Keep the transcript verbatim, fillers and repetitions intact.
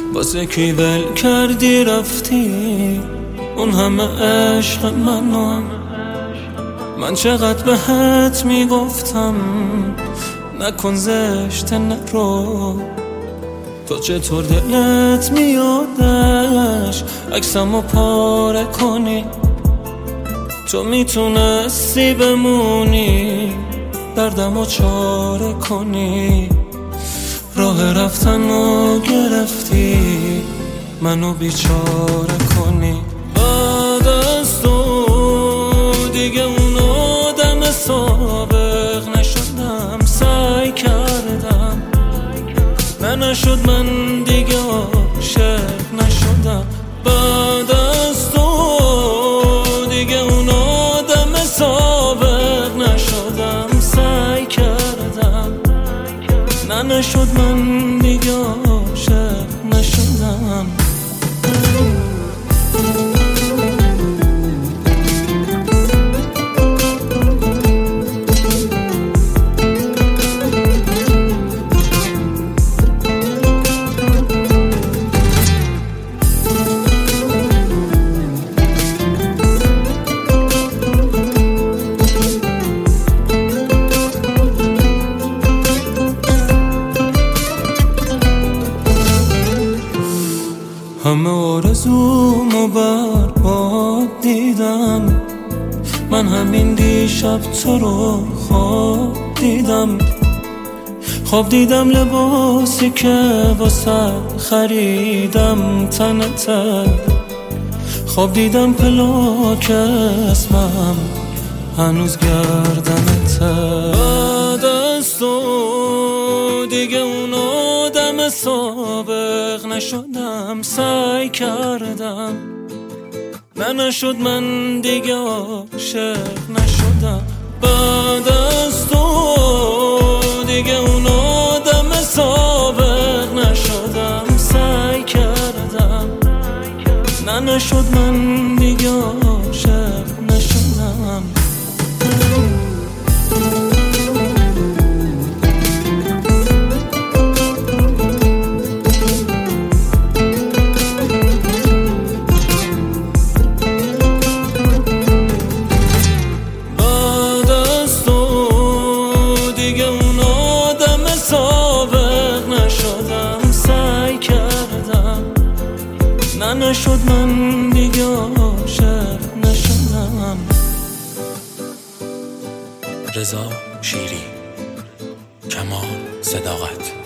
واسه کی ول کردی رفتی اون همه عشق منو. من چقدر بهت میگفتم نکن زشت نرو، تو چطور دلت میادش عکسمو پاره کنی؟ تو میتونستی بمونی دردمو چاره کنی، راه رفتنو گرفتی منو بیچاره کنی. بعد از تو دیگه اون آدم سابق نشدم، سعی کردم نه نشد، من دیگه عاشق نشدم. بعد از تو دیگه اون آدم سابق نشدم، سعی کردم نه نشد، من دیگه عاشق نشدم. همه آرزومو برباد دیدم، من همین دیشب تو رو خواب دیدم. خواب دیدم لباسی که واسه خریدم تنته، خواب دیدم پلاک اسمم هنوز گردنته. بعد از تو دیگه اون آدم سابق نشدم، سعی کردم نه نشد، من دیگه عاشق نشدم. بعد از تو دیگه اون آدم سابق نشدم، سعی کردم نه نشد، من دیگه عاشق نشدم. نه نشد، من دیگه عاشق نشدم. رضا شیری، کمال صداقت.